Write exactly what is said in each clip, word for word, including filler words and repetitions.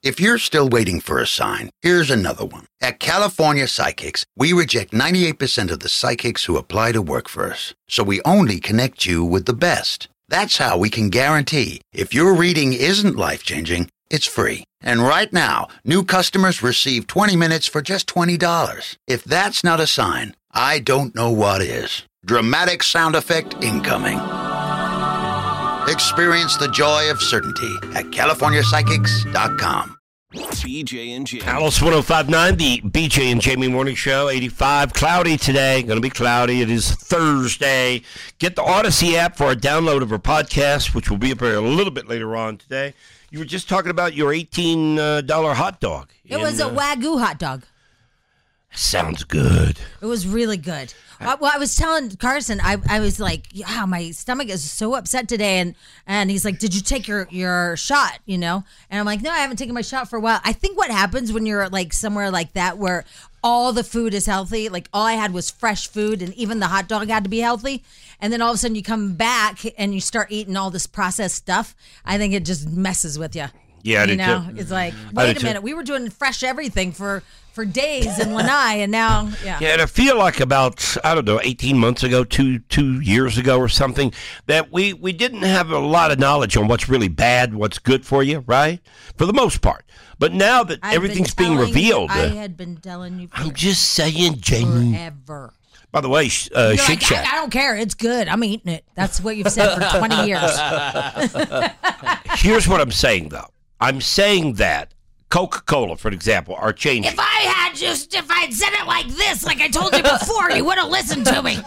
If you're still waiting for a sign, here's another one. At California Psychics, we reject ninety-eight percent of the psychics who apply to work for us. So we only connect you with the best. That's how we can guarantee if your reading isn't life-changing, it's free. And right now, new customers receive twenty minutes for just twenty dollars. If that's not a sign, I don't know what is. Dramatic sound effect incoming. Experience the joy of certainty at california psychics dot com. B J and Jamie. Alice one oh five point nine, the B J and Jamie Morning Show, eighty-five. Cloudy today. Going to be cloudy. It is Thursday. Get the Odyssey app for a download of our podcast, which will be up here a little bit later on today. You were just talking about your eighteen dollars hot dog. It in, was a uh, Wagyu hot dog. Sounds good. It was really good. I, well, I was telling Carson, I, I was like, yeah, my stomach is so upset today. And, and he's like, did you take your, your shot, you know? And I'm like, no, I haven't taken my shot for a while. I think what happens when you're like somewhere like that where all the food is healthy, like all I had was fresh food and even the hot dog had to be healthy. And then all of a sudden you come back and you start eating all this processed stuff. I think it just messes with you. Yeah, I you did know, too. It's like, wait a minute, we were doing fresh everything for, for days in Lanai, and now, yeah. Yeah, and I feel like about, I don't know, eighteen months ago, two two years ago or something, that we, we didn't have a lot of knowledge on what's really bad, what's good for you, right? For the most part. But now that I've everything's been being revealed. I uh, had been telling you for I'm just saying, Jamie. forever. By the way, uh, You're Shake like, Shack. I, I don't care. It's good. I'm eating it. That's what you've said for twenty years. Here's what I'm saying, though. I'm saying that Coca-Cola, for example, are changing. If I had just, if I had said it like this, like I told you before, you would have listened to me.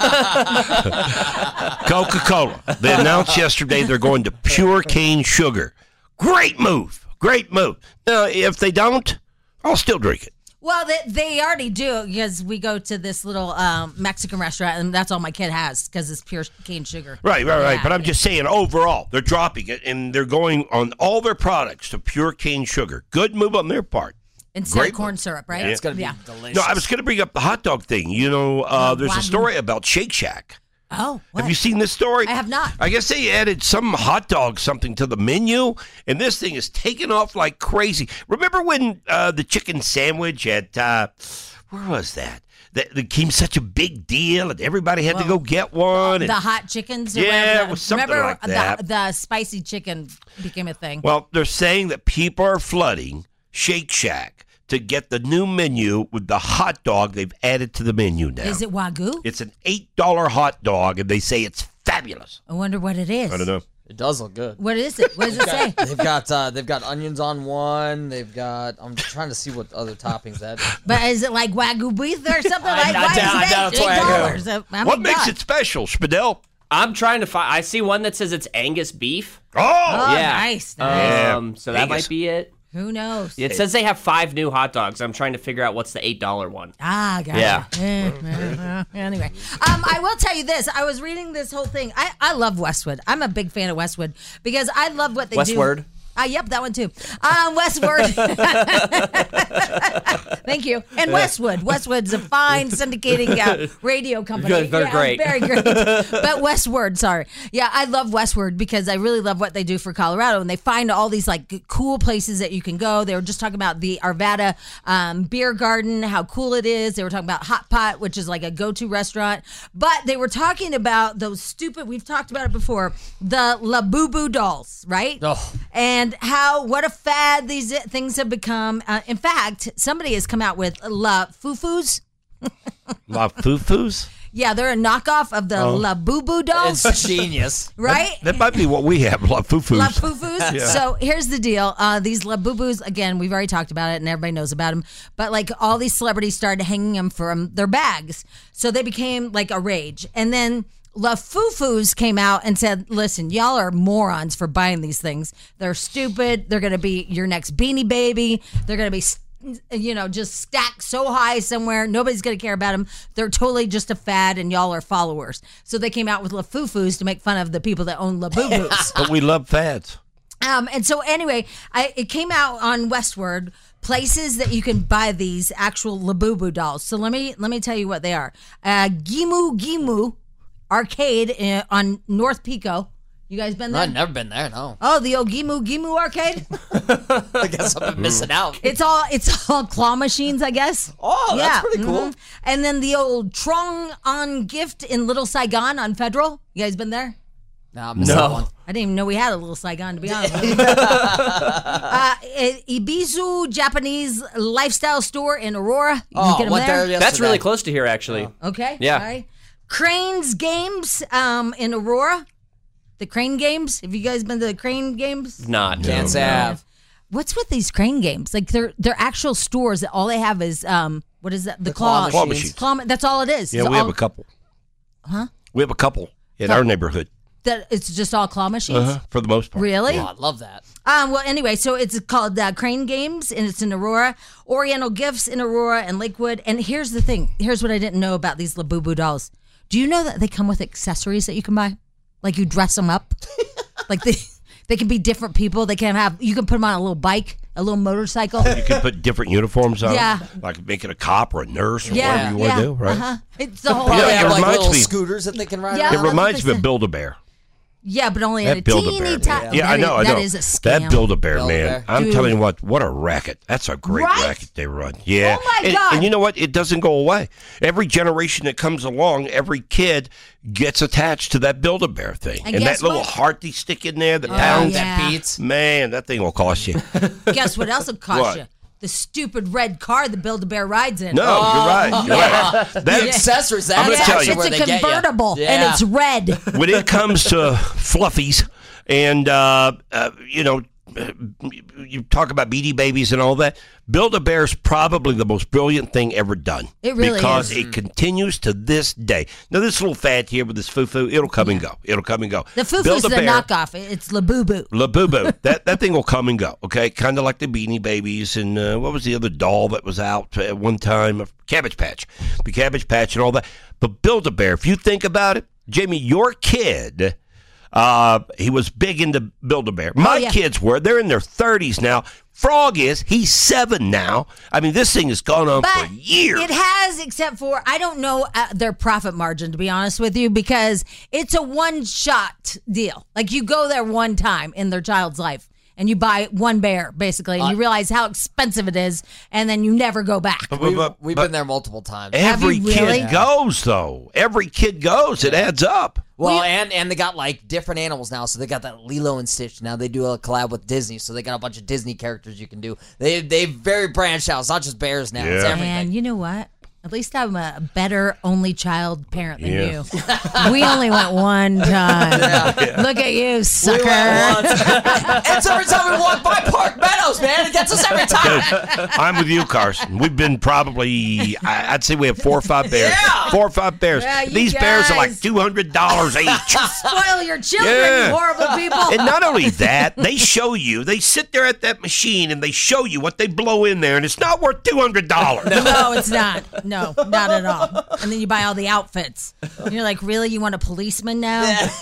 Coca-Cola. They announced yesterday they're going to pure cane sugar. Great move. Great move. Now, if they don't, I'll still drink it. Well, they, they already do because we go to this little um, Mexican restaurant, and that's all my kid has because it's pure cane sugar. Right, right, right. Yeah. But I'm just saying, overall, they're dropping it, and they're going on all their products to pure cane sugar. Good move on their part. Instead Great of corn move. syrup, right? Yeah, it's going to be yeah. delicious. No, I was going to bring up the hot dog thing. You know, uh, there's a story about Shake Shack. Oh, what? Have you seen this story? I have not. I guess they added some hot dog something to the menu, and this thing is taking off like crazy. Remember when uh, the chicken sandwich at, uh, where was that? That became such a big deal, and everybody had Well, to go get one. And, the hot chickens? Or Yeah, whatever. it was something Remember like that. The, the spicy chicken became a thing. well, they're saying that people are flooding Shake Shack to get the new menu with the hot dog they've added to the menu now. Is it Wagyu? It's an eight dollar hot dog, and they say it's fabulous. I wonder what it is. I don't know. It does look good. What is it? What does it say? They've got uh, they've got onions on one. They've got. I'm trying to see what other toppings that. But is it like Wagyu beef or something? I'm Like not why down- is down it to eight Wagyu. dollars? I mean, What makes God. it special, Spadell? I'm trying to find. I see one that says it's Angus beef. Oh, Oh, yeah. nice. nice. Um, so that Angus. might be it. Who knows? It says they have five new hot dogs. I'm trying to figure out what's the eight dollar one. Ah, gotcha. Yeah. Yeah. Anyway, um, I will tell you this. I was reading this whole thing. I, I love Westwood. I'm a big fan of Westwood because I love what they do. Westward. Ah, yep, that one too. Um, Westward. Thank you. And Westwood. Westwood's a fine syndicating uh, radio company. Good, they're Yeah, great. Very great. But Westward, sorry. Yeah, I love Westward because I really love what they do for Colorado. And they find all these like cool places that you can go. They were just talking about the Arvada um, Beer Garden, how cool it is. They were talking about Hot Pot, which is like a go-to restaurant. But they were talking about those stupid, we've talked about it before, the Labubu dolls, right? Oh. And how, what a fad these things have become. Uh, in fact, somebody has come out with La Fufus. La Fufus? Yeah, they're a knockoff of the La Boo Boo dolls, It's genius. right? That might be what we have, La Fufus. La Fufus. So here's the deal. Uh, these La Boo Boos, again, we've already talked about it and everybody knows about them. But like all these celebrities started hanging them from their bags. So they became like a rage. And then La Fufus came out and said, listen, y'all are morons for buying these things. They're stupid. They're going to be your next Beanie Baby. They're going to be, you know, just stacked so high somewhere. Nobody's going to care about them. They're totally just a fad and y'all are followers. So they came out with La Fufus to make fun of the people that own La Boo Boos. But we love fads. Um, and so anyway, I, it came out on Westward, places that you can buy these actual Labubu dolls. So let me let me tell you what they are. Uh, Gimu Gimu Arcade in, on North Pico You guys been there? I've never been there. No. Oh, the old Gimu Gimu arcade. I guess I've been missing out. It's all it's all claw machines, I guess. Oh, that's pretty cool. mhm. And then the old Trong On Gift in Little Saigon on Federal. You guys been there? Nah, I'm missing No. that one. I didn't even know we had a Little Saigon, to be honest with you. uh, Ibizu Japanese Lifestyle Store in Aurora. You Oh, can get 'em went there yesterday. That's really close to here, actually. Okay. Yeah. All right. Cranes Games um, in Aurora. The Crane Games. Have you guys been to the Crane Games? Not. Can't say I have. What's with these Crane Games? Like they're they're actual stores that all they have is um what is that? The, claw claw, machines. Claw ma- that's all it is. Yeah, It's we have all- a couple. Huh? We have a couple in our neighborhood That it's just all claw machines. uh-huh, for the most part. Really? Oh, I love that. Um, well, anyway, so it's called uh, Crane Games, and it's in Aurora. Oriental Gifts in Aurora and Lakewood. And here's the thing. Here's what I didn't know about these Labubu dolls. Do you know that they come with accessories that you can buy? Like you dress them up? Like they they can be different people. They can have, you can put them on a little bike, a little motorcycle. You can put different uniforms on. Yeah. Like make it a cop or a nurse or Yeah, whatever you want yeah. to do, right? Uh-huh. It's the whole Probably Yeah, it have like reminds little me- scooters that they can ride Yeah. around. It that's reminds what me they of Build-A-Bear. Yeah, but only at a That Build-A-Bear. teeny tiny. Yeah, I know, I know. That is a scam. That Build-A-Bear, man. Build-A-Bear. I'm Dude. telling you what, what a racket. That's a great Right? racket they run. Yeah. Oh, my and, God. And you know what? It doesn't go away. Every generation that comes along, every kid gets attached to that Build-A-Bear thing. And And, guess that little what? heart they stick in there, the Oh, pounds. yeah. That beats. Man, that thing will cost you. Guess what else will cost What? you? The stupid red car the Build-A-Bear rides in. No, you're right. You're right. The That, accessories. I'm That's gonna tell actually you. where It's they a get you. convertible, Yeah. and it's red. when it comes to fluffies and uh, uh, you know uh, you talk about Beanie Babies and all that, Build-A-Bear is probably the most brilliant thing ever done. It really because is. it continues to this day. Now this little fad here with this foo-foo, it'll come and go. It'll come and go. The Fufu's the Build-A-Bear, knockoff. It's Labubu. Labubu. that that thing will come and go. Okay, kind of like the Beanie Babies and uh, what was the other doll that was out at one time? Cabbage Patch, the Cabbage Patch and all that. But Build-A-Bear, if you think about it, Jamie, your kid. Uh, he was big into Build-A-Bear. My Oh, yeah. kids were. They're in their thirties now. Frog is. He's seven now. I mean, this thing has gone on But for years. it has, except for, I don't know uh, their profit margin, to be honest with you, because it's a one-shot deal. Like, you go there one time in their child's life, and you buy one bear, basically, and you realize how expensive it is, and then you never go back. But- We've, but- we've but been there multiple times. Every Have you really? kid goes, though. Every kid goes. It adds up. Well, We- and and they got like different animals now. So they got that Lilo and Stitch. Now they do a collab with Disney. So they got a bunch of Disney characters you can do. They they very branched out. It's not just bears now. It's Yeah. everything. And you know what? At least I'm a better only child parent than Yeah. you. We only went one time. Look at you, sucker. We went once. It's every time we walk by Park Meadows, man. It gets us every time. I'm with you, Carson. We've been probably, I- I'd say we have four or five bears. Yeah. Four or five bears. Yeah, you These bears are like guys. two hundred dollars each. Spoil your children, Yeah. you horrible people. And not only that, they show you, they sit there at that machine and they show you what they blow in there, and it's not worth two hundred dollars. No, it's not. No, not at all. And then you buy all the outfits. And you're like, really? You want a policeman now?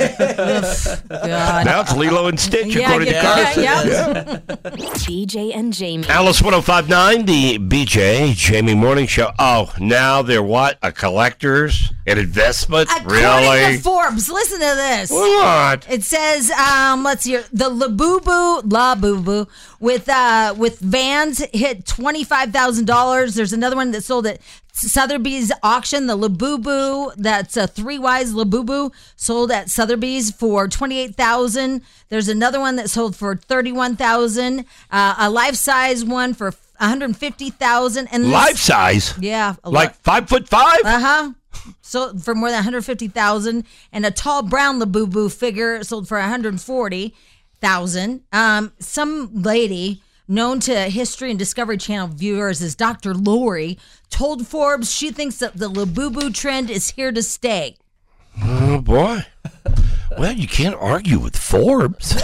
Oof, God. Now it's Lilo and Stitch, Yeah, according to yeah, Carson. yeah. B J and Jamie. Alice one oh five point nine, the B J Jamie Morning Show. Oh, now they're what? A collector's? An investment? According Really? to Forbes, listen to this. What? It says, um, let's see, here, the Labubu, Labubu, with uh, with Vans hit twenty five thousand dollars. There's another one that sold at Sotheby's auction. The Labubu, that's a three wise Labubu, sold at Sotheby's for twenty eight thousand. There's another one that sold for thirty one thousand. Uh, a life size one for one hundred fifty thousand. And this- Life size? yeah, a Like five foot five? uh huh. Sold for more than one hundred fifty thousand, and a tall brown Labubu figure sold for one hundred forty thousand. Um, some lady known to History and Discovery Channel viewers as Doctor Lori told Forbes she thinks that the Labubu trend is here to stay. Oh, boy. Well, you can't argue with Forbes.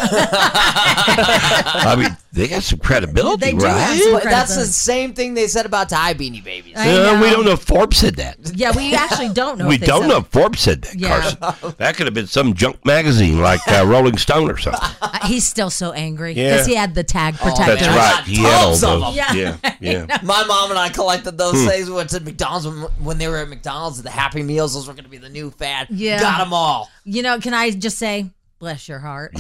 I mean, they got some credibility, They do have right? some But that's the credibility. same thing they said about Thai Beanie Babies. I Uh, we know. don't know if Forbes said that. Yeah, we actually don't know. we if they don't said know it. if Forbes said that, Yeah. Carson. That could have been some junk magazine like uh, Rolling Stone or something. Uh, he's still so angry Yeah. because he had the tag protector. That's man. right. He had all Tons of those. them. Yeah, yeah. My mom and I collected those Hmm. things. We went to McDonald's when, when they were at McDonald's. The Happy Meals, those were going to be the new fad. Yeah. Got them all. You know, can I just say, Bless your heart.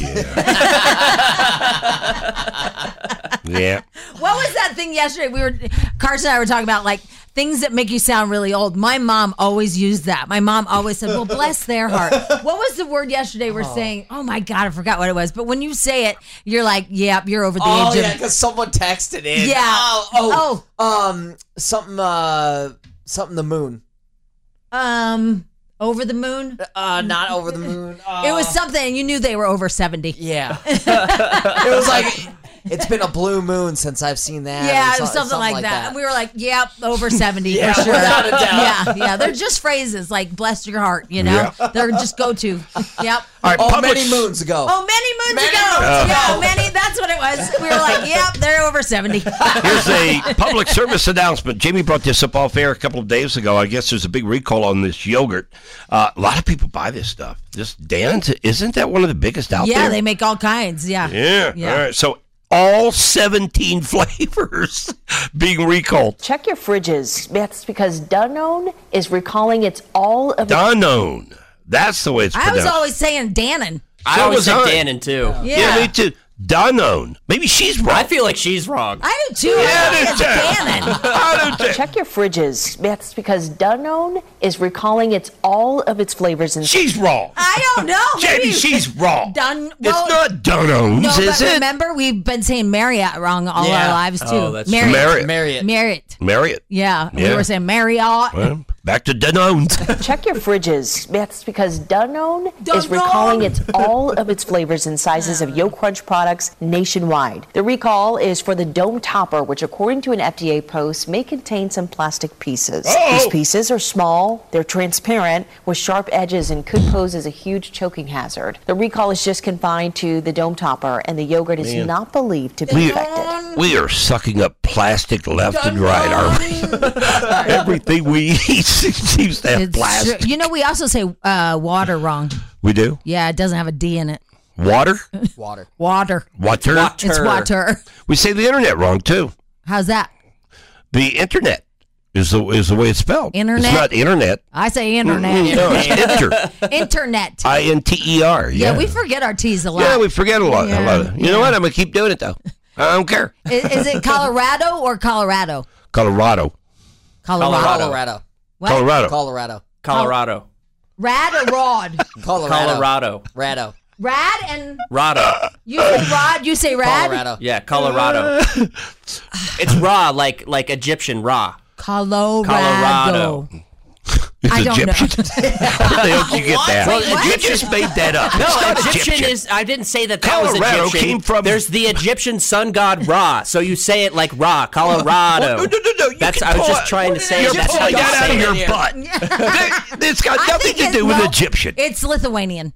Yeah. What was that thing yesterday? We were Carson and I were talking about like things that make you sound really old. My mom always used that. My mom always said, "Well, bless their heart." What was the word yesterday? We're oh. saying, "Oh my God, I forgot what it was." But when you say it, you're like, "Yep, you're over the oh, age of." Oh yeah, because someone texted in. Yeah. Oh, oh, oh. um, something, uh, something. The moon. Um. Over the moon? Uh, not over the moon. Uh, it was something, and you knew they were over seventy. Yeah. It was like, it's been a blue moon since I've seen that. Yeah, so, something, something like, like that. that. And we were like, yep, over seventy yeah, for sure. Without a doubt. Yeah, yeah. They're just phrases like, bless your heart, you know? Yeah. They're just go-to. Yep. All right, oh, public... many moons ago. Oh, many moons many ago. Moons yeah, many. That's what it was. We were like, yep, they're over seventy. Here's a public service announcement. Jamie brought this up off air a couple of days ago. I guess there's a big recall on this yogurt. Uh, a lot of people buy this stuff. This Dan's, isn't that one of the biggest out yeah, there? Yeah, they make all kinds. Yeah. Yeah. yeah. All right. So all seventeen flavors being recalled. Check your fridges. That's because Danone is recalling its all of Danone. That's the way it's pronounced. I was always saying Dannon. I so always said I. Dannon, too. Yeah. yeah, me too. Danone. Maybe she's wrong. I feel like she's wrong. I do too. Yeah, I it's Dannon. I do too. Check your fridges. That's because Danone is recalling its all of its flavors. And she's wrong. I don't know. Jamie, Maybe. she's wrong. Dun- well, it's not Danone's, no, is but it? remember, we've been saying Marriott wrong all Yeah. our lives, too. Oh, that's Marriott. Marriott. Marriott. Marriott. Marriott. Yeah. Yeah. We were saying Marriott. Well, back to Danone's. Check your fridges. That's because Danone is Danone. recalling its all of its flavors and sizes of Yo Crunch products nationwide. The recall is for the Dome Topper, which according to an F D A post may contain some plastic pieces. Oh. These pieces are small, they're transparent, with sharp edges and could pose as a huge choking hazard. The recall is just confined to the Dome Topper, and the yogurt is Man. not believed to be We, affected. we are sucking up plastic left and right, aren't we? Everything we eat seems to have It's plastic. true. You know, we also say uh, water wrong. We do? Yeah, it doesn't have a D in it. Water? Water. Water. Water? Water. It's water. We say the internet wrong, too. How's that? The internet is the is the way it's spelled. Internet? It's not internet. I say internet. Mm, no, it's inter. Internet. I N T E R. Yeah. Yeah, we forget our T's a lot. Yeah, we forget a lot. Yeah, a lot of, you yeah. know what? I'm going to keep doing it, though. I don't care. Is, is it Colorado or Colorado? Colorado. Colorado. Colorado. What? Colorado. Colorado. Colorado. Rad or Rod? Colorado. Colorado. Rado. Rad and Rado. you say Rod, you say Rad? Colorado. Yeah, Colorado. It's raw, like like Egyptian raw. Colorado. Colorado. It's I don't know. Egyptian. How the hell did you get that? Well, you Egyptian- just made that up. No, It's not Egyptian, Egyptian is. I didn't say that that Colorado was Egyptian. came from- There's the Egyptian sun god Ra, so you say it like Ra, Colorado. No, no, no, no. You That's. can I was pull just it- trying to say You're that's how pulling you that out say of it. your here. butt. There- It's got I nothing think to it- do with well, Egyptian. It's Lithuanian.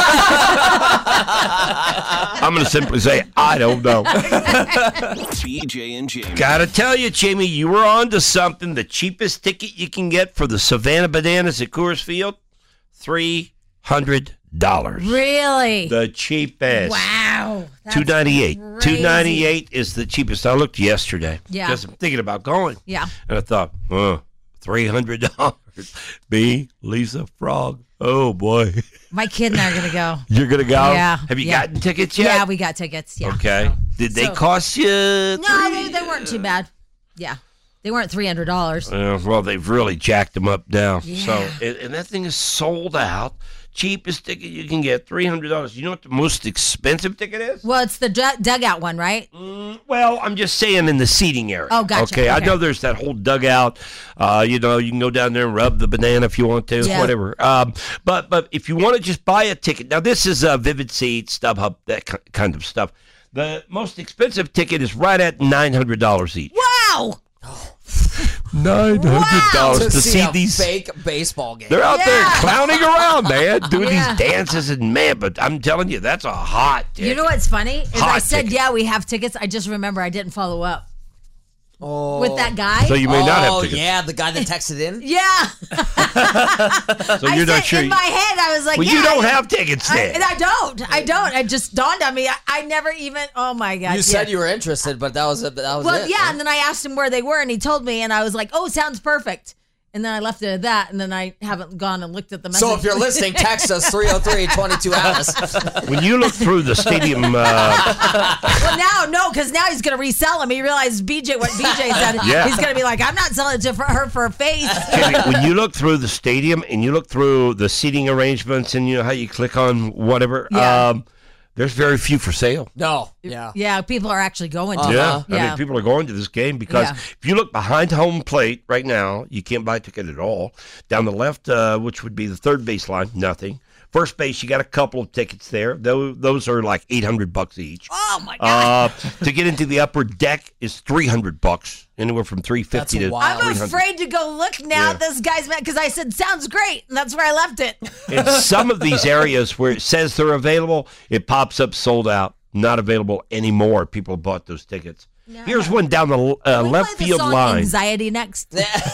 I'm going to simply say, I don't know. B J and Jamie. Gotta tell you, Jamie, you were on to something. The cheapest ticket you can get for the Savannah Bananas at Coors Field, three hundred dollars. Really? The cheapest. Wow. That's two ninety-eight. crazy. two ninety-eight is the cheapest. I looked yesterday. Yeah. Because I'm thinking about going. Yeah. And I thought, oh, three hundred dollars. Me, Lisa Frog. Oh, boy. My kid and I are going to go. You're going to go? Yeah, Have you yeah. gotten tickets yet? Yeah, we got tickets. Yeah. Okay. Did they So- cost you? No, they, they weren't too bad. Yeah. They weren't three hundred dollars. Uh, well, they've really jacked them up now. Yeah. So, and, and that thing is sold out. Cheapest ticket you can get, three hundred dollars. You know what the most expensive ticket is? Well, it's the du- dugout one, right? Mm, well, I'm just saying in the seating area. Oh, gotcha. Okay, I Okay. know there's that whole dugout. Uh, you know, you can go down there and rub the banana if you want to, Yeah. whatever. Um, but but if you want to just buy a ticket, now this is uh, Vivid Seats, StubHub, that ki- kind of stuff. The most expensive ticket is right at nine hundred dollars each. Wow. nine hundred dollars To to see see a these. fake baseball game. They're out there Yeah. clowning around, man, doing Yeah. these dances, and man, but I'm telling you, that's a hot ticket. You know what's funny? Is I Hot said, ticket. yeah, we have tickets. I just remember I didn't follow up Oh. with that guy. So you may not have Oh, tickets. yeah, the guy that texted in. yeah. So I you're said not sure. in my head, I was like, well, yeah, you don't I- have tickets I, then. and I don't. I don't. It just dawned on me. I, I never even. Oh my god. You yeah. said you were interested, but that was it. That was Well, it. yeah, and then I asked him where they were, and he told me, and I was like, "Oh, sounds perfect." And then I left it at that, and then I haven't gone and looked at the message. So if you're listening, text us three oh three, two two Alice. When you look through the stadium, uh, well, now no, because now he's gonna resell them. He realized B J what B J said. Yeah. He's gonna be like, I'm not selling it to for her for a face. Jamie, when you look through the stadium and you look through the seating arrangements, and you know how you click on whatever, Yeah. um, there's very few for sale. No. Yeah. Yeah, people are actually going to. Yeah, it. I mean, people are going to this game because Yeah. if you look behind home plate right now, you can't buy a ticket at all. Down the left, uh, which would be the third base line, nothing. First base, you got a couple of tickets there. Those, those are like eight hundred bucks each. Oh my god! Uh, to get into the upper deck is three hundred bucks, anywhere from three fifty That's to wild. I'm three hundred. afraid to go look now Yeah. at this guy's man because I said sounds great, and that's where I left it. In some of these areas where it says they're available, it pops up sold out, not available anymore. People bought those tickets. Here's one down the uh, We left play the field song line. Anxiety next.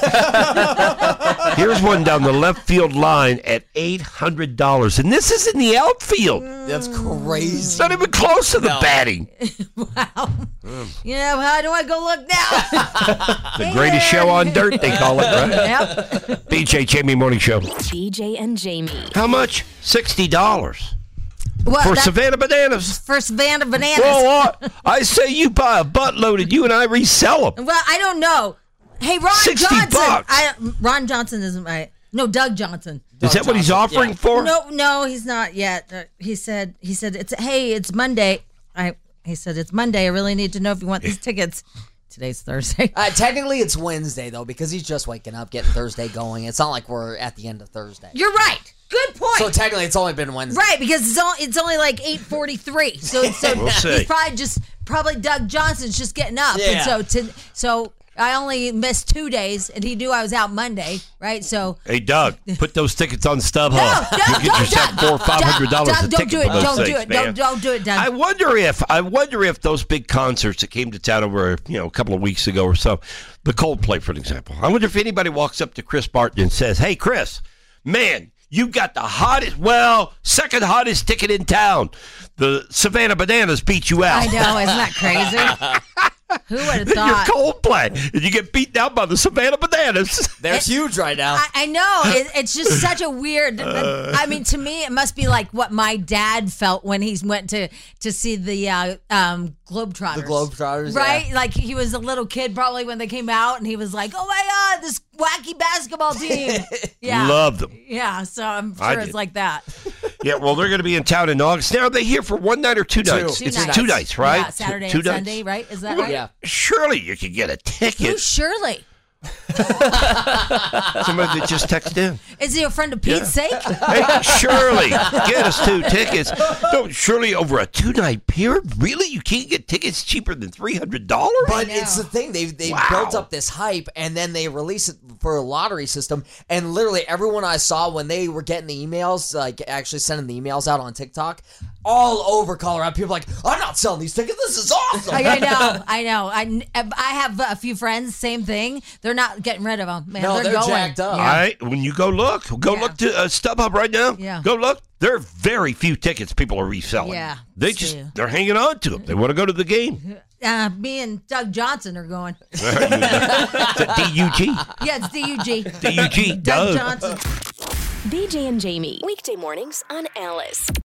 Here's one down the left field line at eight hundred dollars, and this is in the outfield. That's crazy. It's not even close to the No. batting. Wow. You know, how do I go look now? The greatest show on dirt, they call it, right? Yep. B J Jamie Morning Show. B J and Jamie. How much? Sixty dollars What, for that- Savannah Bananas. for Savannah Bananas. Well, what? I say you buy a buttload and you and I resell them. Well, I don't know. Hey, Ron sixty Johnson. bucks. I, Ron Johnson isn't right. No, Doug Johnson. Is that what he's Johnson, offering yeah. for? No, no, he's not yet. Uh, he said, he said, it's hey, it's Monday. I he said it's Monday. I really need to know if you want these tickets. Today's Thursday. Uh, technically, it's Wednesday, though, because he's just waking up, getting Thursday going. It's not like we're at the end of Thursday. You're right. Good point. So technically, it's only been Wednesday. Right, because it's only, it's only like eight forty-three. So so We'll see. he's probably just probably Doug Johnson's just getting up. Yeah. And so to, so I only missed two days, and he knew I was out Monday, right? So Hey, Doug, put those tickets on StubHub. no, no, you get don't, yourself Doug. four or five hundred dollars Doug, a don't ticket do for it. those Don't do things, it. man. Don't don't do it, Doug. I wonder if I wonder if those big concerts that came to town over you know a couple of weeks ago or so, the Coldplay, for example. I wonder if anybody walks up to Chris Barton and says, "Hey, Chris, man, you got the hottest, well, second hottest ticket in town. The Savannah Bananas beat you out." I know, isn't that crazy? Who would have You're thought? Coldplay, and you get beat down by the Savannah Bananas. They're huge right now. I, I know. It, it's just such a weird. I mean, to me, it must be like what my dad felt when he went to to see the uh, um, Globetrotters. The Globetrotters, right? yeah. Like he was a little kid probably when they came out, and he was like, "Oh my God, this wacky basketball team!" Yeah, Love them. Yeah, so I'm I sure it's did. like that. Yeah, well, they're going to be in town in August. Now, are they here for one night or two, nights? Two it's nights. two nights, right? Yeah, Saturday two, and two Sunday, nights. right? Is that Well, right? Yeah. Surely you could get a Who, ticket. Shirley? Somebody that just texted in. Is he a friend of Pete's sake? Hey, Shirley, get us two tickets. No, Shirley, over a two-night period? Really? You can't get tickets cheaper than three hundred dollars? But it's the thing. They've, they've Wow. built up this hype, and then they release it for a lottery system. And literally, everyone I saw when they were getting the emails, like actually sending the emails out on TikTok, all over Colorado, people are like, I'm not selling these tickets. This is awesome. I, I know, I know. I, I have a few friends, same thing. They're not getting rid of them. Man, No, they're, they're going. jacked up. All Yeah. right, when you go look, go Yeah. look to uh, StubHub right now. Yeah. Go look. There are very few tickets people are reselling. Yeah, They it's just, true. they're hanging on to them. They want to go to the game. Uh, me and Doug Johnson are going. It's a D U G. Yeah, it's D U G. D U G. Doug Doug. Johnson. B J and Jamie. Weekday mornings on Alice.